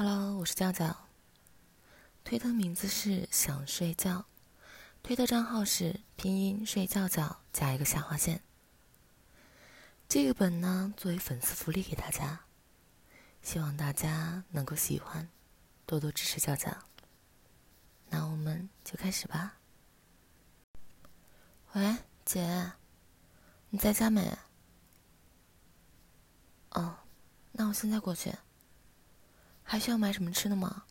Hello，我是教教，推特名字是想睡觉，推特账号是拼音睡觉觉加一个下划线。这个本呢，作为粉丝福利给大家，希望大家能够喜欢，多多支持教教。那我们就开始吧。喂，姐，你在家没？哦，那我现在过去。还需要买什么吃的吗？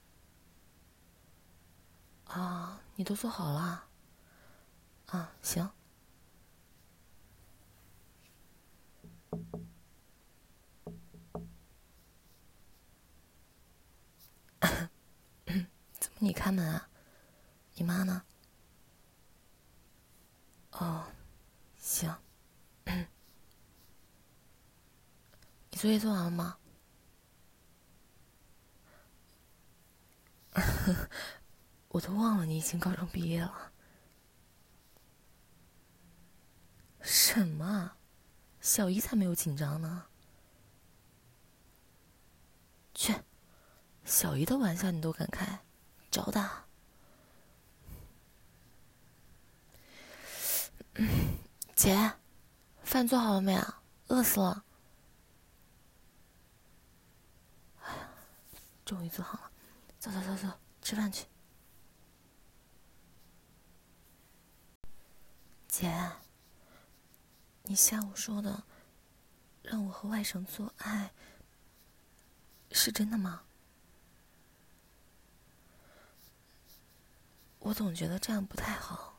啊，你都做好了？啊，行。怎么你开门啊？你妈呢？哦，行。你作业做完了吗？我都忘了你已经高中毕业了。什么？小一才没有紧张呢。去，小一的玩笑你都敢开，找打。姐，饭做好了没啊？饿死了。哎呀，终于做好了。走走走走，吃饭去。姐，你下午说的让我和外甥做爱，是真的吗？我总觉得这样不太好，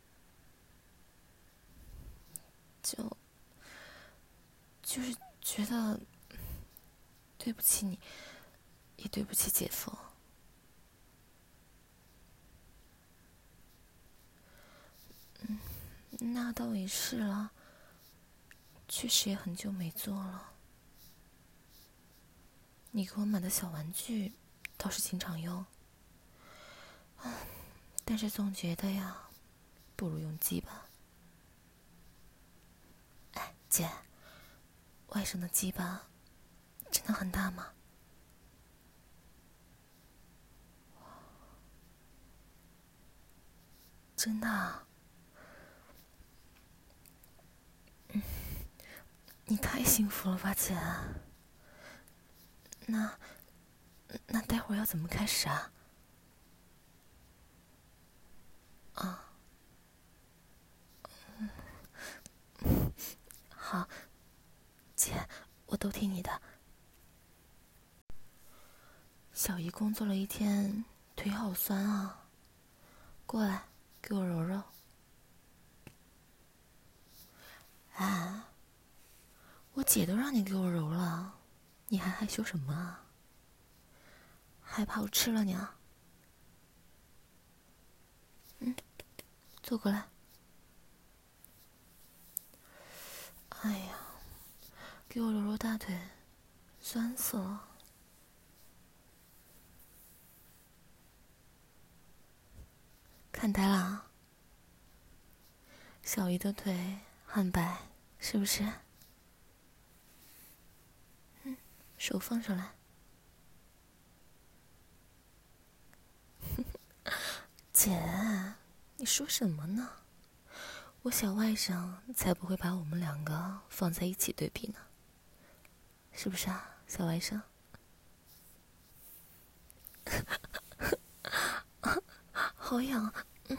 就是觉得对不起你，也对不起姐夫。那倒也是了，确实也很久没做了。你给我买的小玩具倒是经常用，但是总觉得呀，不如用鸡巴。哎，姐，外甥的鸡巴真的很大吗？真的啊？你太幸福了吧，姐。那待会儿要怎么开始啊？啊，好，姐，我都听你的。小姨工作了一天，腿好酸啊，过来给我揉揉。啊，我姐都让你给我揉了，你还害羞什么啊？害怕我吃了你啊？坐过来。哎呀，给我揉揉大腿，酸死了。看呆了啊？小姨的腿很白，是不是？手放上来。姐，你说什么呢？我小外甥才不会把我们两个放在一起对比呢，是不是啊，小外甥？好痒。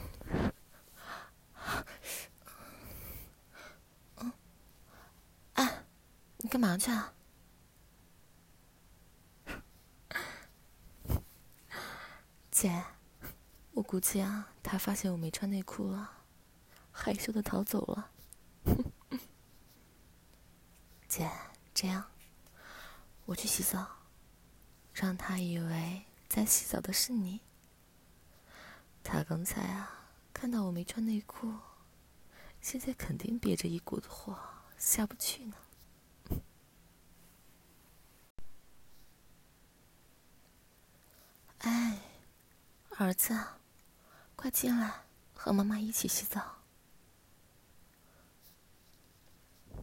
哎，你干嘛去啊？姐，我估计啊，他发现我没穿内裤了，害羞的逃走了。姐，这样，我去洗澡，让他以为在洗澡的是你。他刚才啊，看到我没穿内裤，现在肯定憋着一股子火，下不去呢。哎，儿子，快进来，和妈妈一起洗澡。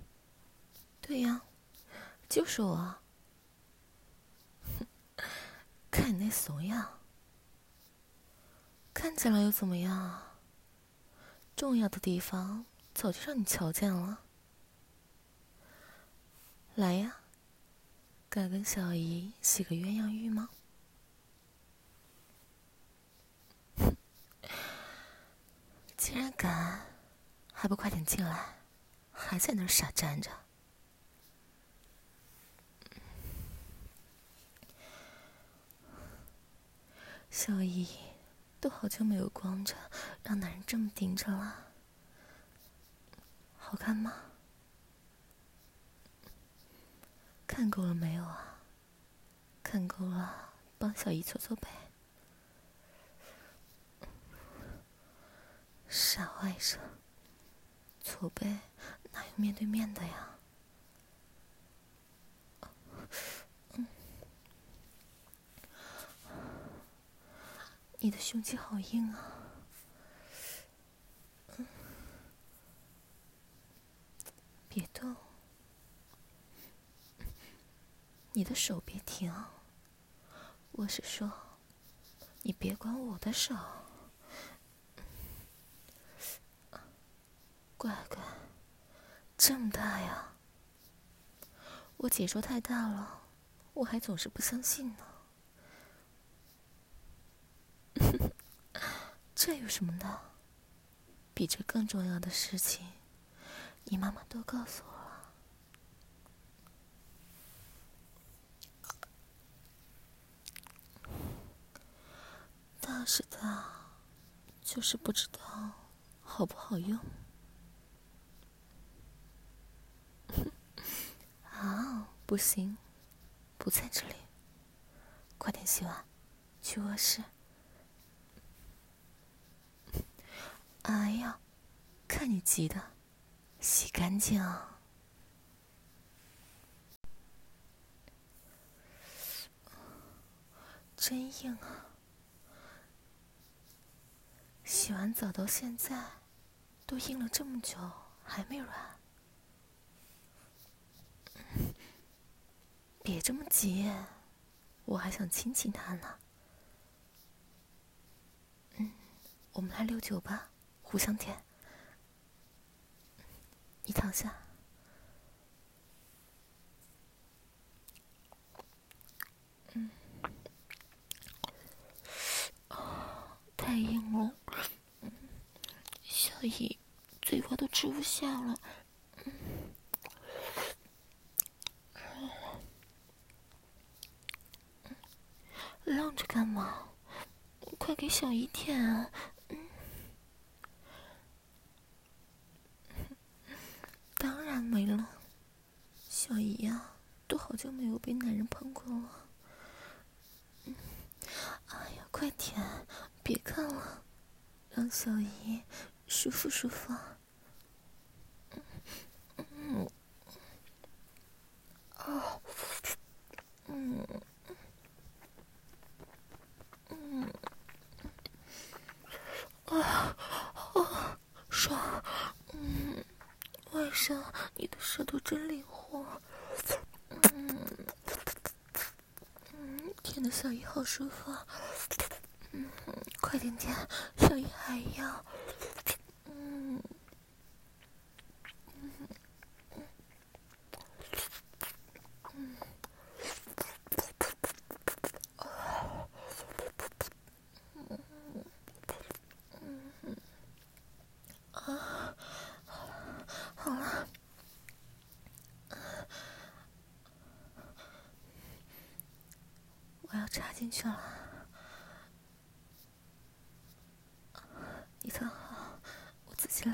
对呀，就是我。 看你那怂样，看起来又怎么样啊？重要的地方早就让你瞧见了。来呀，敢跟小姨洗个鸳鸯浴吗？既然敢，还不快点进来，还在那儿傻站着。小姨都好久没有光着让男人这么盯着了，好看吗？看够了没有啊？看够了，帮小姨搓搓背。傻外甥，搓背哪有面对面的呀？你的胸肌好硬啊！别动，你的手别停。我是说，你别管我的手。乖乖，这么大呀！我姐说太大了，我还总是不相信呢。这有什么的？比这更重要的事情，你妈妈都告诉我了。大是大，就是不知道好不好用。啊，不行，不在这里。快点洗碗，去卧室。哎呀，看你急的，洗干净啊！真硬啊！洗完澡到现在，都硬了这么久，还没软。别这么急，我还想亲亲他呢。我们来溜9吧，互相舔。你躺下。太硬了，小姨嘴巴都吃不下了。愣着干嘛？快给小姨舔啊！当然没了，小姨呀，都好久没有被男人碰过了。哎呀，快舔，别看了，让小姨舒服舒服。爽。外甥，你的舌头真灵活。舔的小姨好舒服。快点舔，小姨还要。好了，我要插进去了。你躺好，我自己来。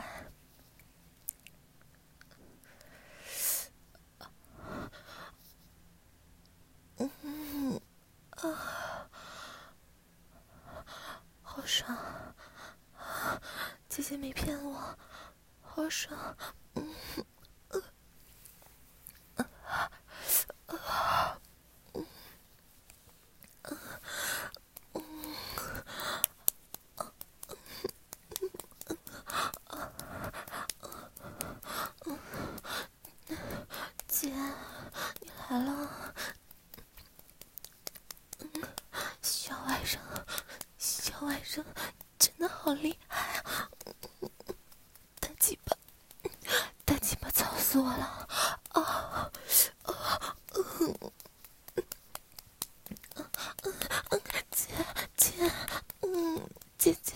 好爽，姐姐没骗我，好爽。姐，你来了。 生真的好厉害啊！大鸡巴操死我了！啊！姐姐，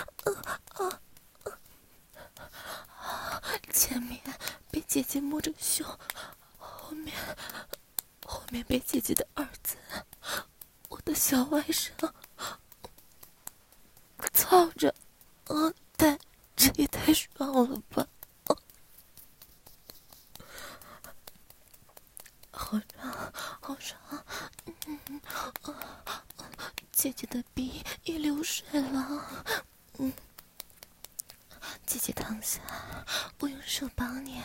前面被姐姐摸着胸，后面被姐姐的儿子，我的小外甥操着，这也太爽了吧！好爽！姐姐的鼻也流水了。姐姐躺下，我用手帮你。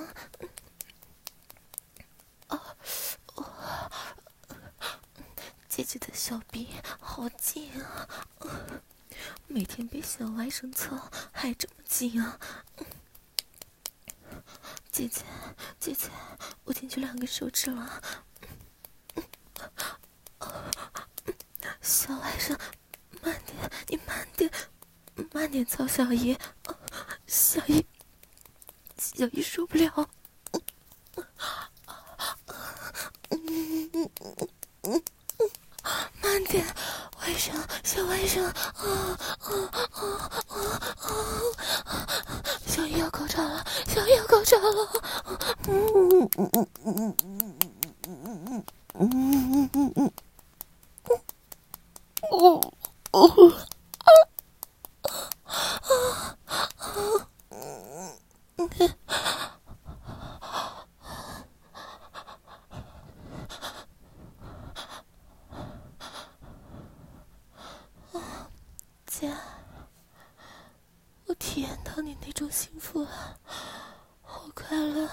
姐姐的小鼻好紧啊！每天被小外甥操还这么紧啊！姐姐，我进去2个手指了。小外甥，慢点，你慢点操小姨，小姨受不了。慢点，小外甥，小姨要高潮了，姐，我体验到你那种幸福了，好快乐。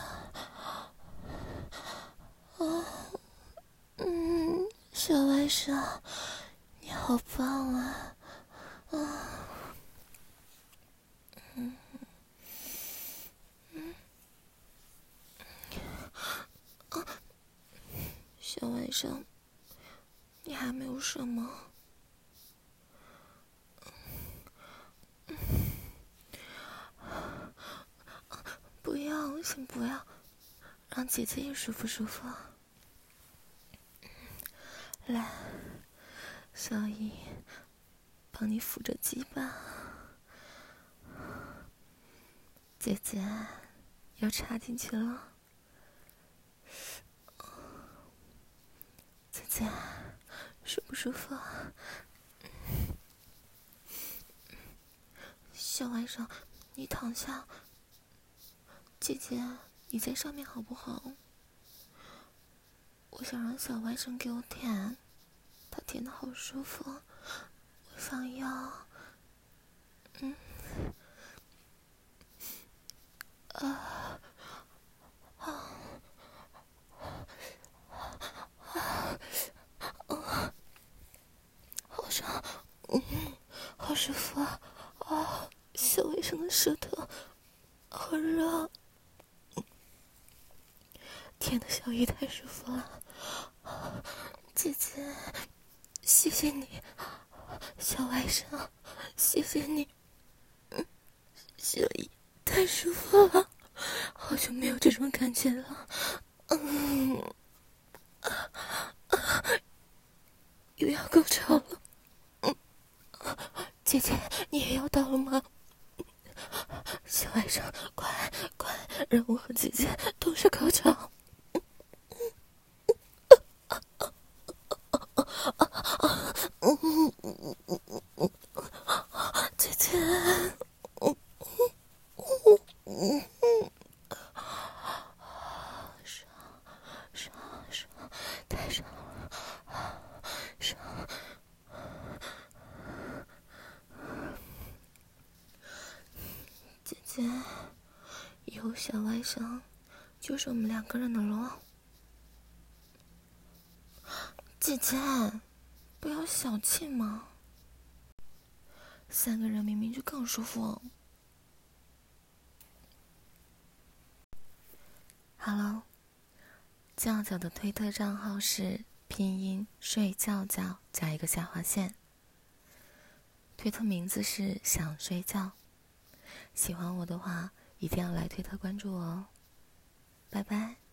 小外甥，你好棒啊！小外甥，你还没有什么？不要，先不要，让姐姐也舒服舒服。来，小姨帮你扶着鸡巴。姐姐要插进去了。姐姐舒不舒服？小外甥，你躺下。姐姐，你在上面好不好？我想让小外甥给我舔，他舔得好舒服，我想要。好爽，好舒服啊！小外甥的舌头好热，舔的小姨太舒服了。姐姐，谢谢你，小外甥，谢谢你。小姨太舒服了，好久没有这种感觉了。又要高潮了。姐姐，你也要到了吗？小外甥，快，让我和姐姐同时高潮。姐姐，爽，太爽了，爽。姐姐，以后小外甥就是我们2个人的咯。姐姐，不要小气嘛，3个人明明就更舒服。Hello， 叫叫的推特账号是拼音睡觉觉加一个下划线。 推特名字是想睡觉。喜欢我的话，一定要来推特关注我哦。拜拜。